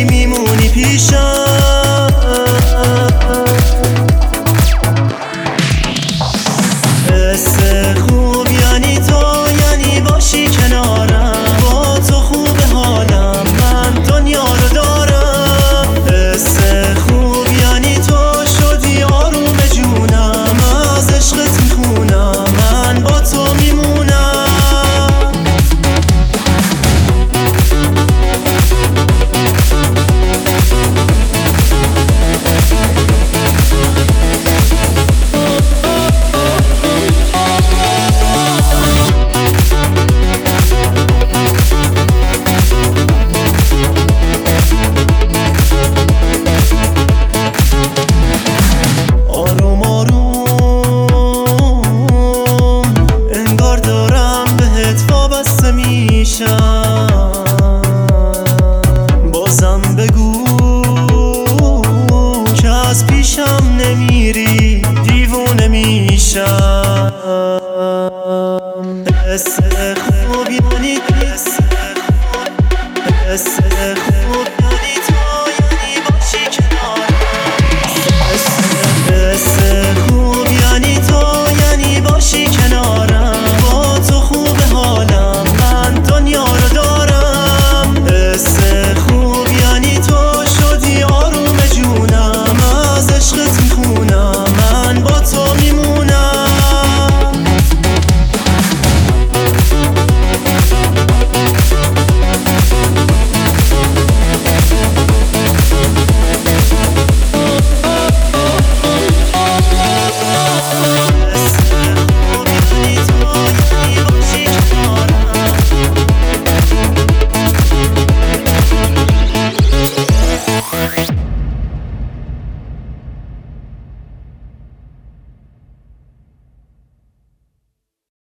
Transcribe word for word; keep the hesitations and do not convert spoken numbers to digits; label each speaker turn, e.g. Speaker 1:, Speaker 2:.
Speaker 1: میمونی پیشم. حس خوب یعنی تو، یعنی باشی کنارم، با تو خوب حالم، من دنیا رو دارم. حس خوب یعنی تو شدی آروم جونم، از عشقت میخونم، من با تو میمونم. آروم آروم انگار دارم بهت وابسته میشم. بازم بگو که از پیشم نمیری، دیوونه میشم. حس